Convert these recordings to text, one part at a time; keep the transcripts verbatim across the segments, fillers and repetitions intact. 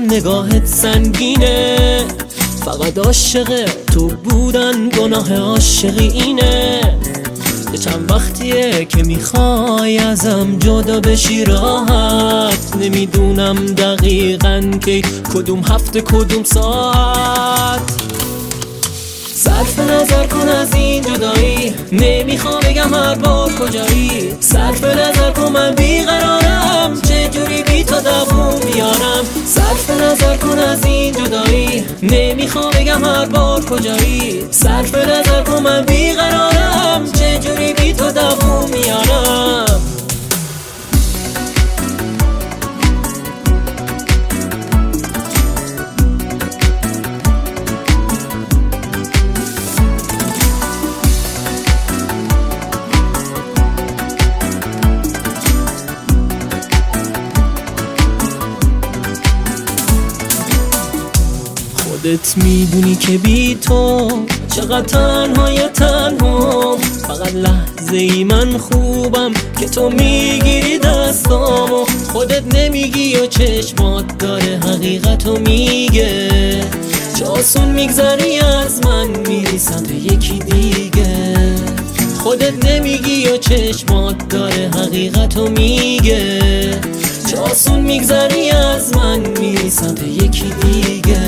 نگاهت سنگینه، فقط عاشق تو بودن گناه عاشقی اینه. یه چند وقتیه که میخوای ازم جدا بشی راحت، نمیدونم دقیقاً که کدوم هفته کدوم ساعت. صرف نظر کن از این جدایی، نمیخوام بگم هر بار کجایی. صرف نظر کن من بیقرارم، چجوری بی تو دووم بیارم. صرف نظر کن از این جدایی، نمیخوام بگم هر بار کجایی. صرف نظر کن من بیقرارم، چجوری بی تو دووم بیارم. خودت میدونی که بی تو چقدر تنهای تنها. فقط لحظه ای من خوبم که تو میگیری دستامو. خودت نمیگی و چشمات داره حقیقتو میگه. چه آسون میگذری از من میری سمت یکی دیگه. خودت نمیگی و چشمات داره حقیقتو میگه. چه آسون میگذری از من میری سمت یکی دیگه.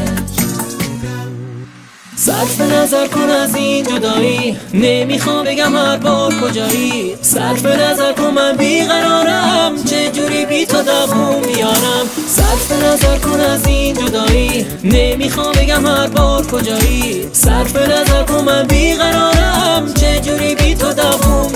صرف نظر کن از این جدایی، نمیخوام بگم هر بار کجایی. صرف نظر کن من بیقرارم، چجوری بی تو دووم بیارم. صرف نظر کن از این جدایی، نمیخوام بگم هر بار کجایی. صرف نظر کن من بیقرارم، چجوری بی تو دووم